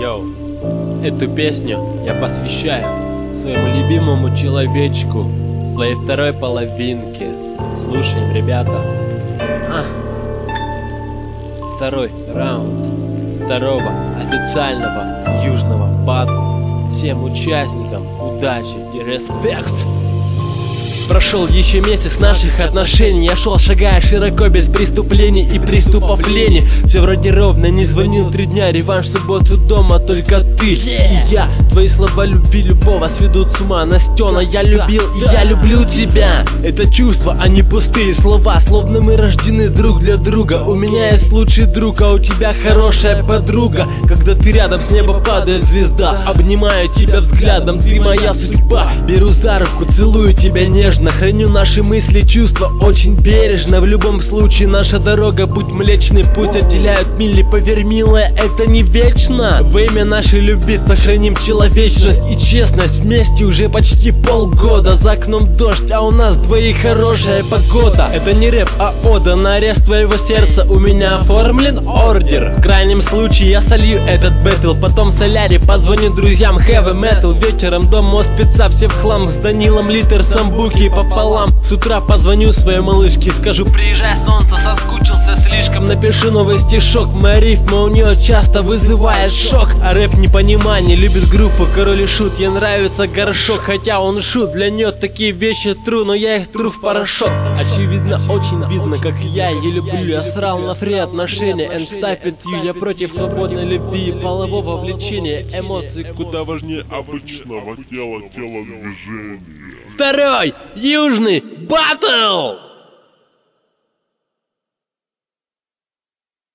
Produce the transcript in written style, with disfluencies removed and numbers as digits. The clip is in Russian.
Йоу, эту песню я посвящаю своему любимому человечку, своей второй половинке. Слушаем, ребята. Второй раунд второго официального южного батла. Всем участникам удачи и респект! Прошел еще месяц наших отношений. Я шел, шагая широко, без преступлений и приступов лени. Все вроде ровно, не звонил 3 дня. Реванш в субботу дома, только ты и я. Твои слова любви любого сведут с ума. Настена, я любил и я люблю тебя. Это чувства, а не пустые слова. Словно мы рождены друг для друга. У меня есть лучший друг, а у тебя хорошая подруга. Когда ты рядом, с неба падает звезда. Обнимаю тебя взглядом, ты моя судьба. Беру за руку, целую тебя нежно. Храню наши мысли, чувства очень бережно. В любом случае наша дорога, путь млечный. Пусть отделяют мили, поверь, милая, это не вечно. Во имя нашей любви сохраним человечность и честность. Вместе уже почти полгода. За окном дождь, а у нас двоих хорошая погода. Это не рэп, а ода на арест твоего сердца. У меня оформлен ордер. В крайнем случае я солью этот бэтл. Потом в солярий позвоню друзьям. Heavy metal вечером дома у спеца. Все в хлам с Данилом Литерсом, буки пополам. С утра позвоню своей малышке, скажу: приезжай, солнце, соскучился слишком. Напишу новый стишок, моя рифма у нее часто вызывает шок. А рэп непонимание, любит группу Король и Шут. Ей нравится горшок, хотя он шут. Для нее такие вещи тру, но я их тру в порошок. Очевидно, очень видно, как я ее люблю. Я срал на фри отношения and stop it you. Я против свободной любви и полового влечения. Эмоции куда важнее обычного тела движения. Второй южный батл!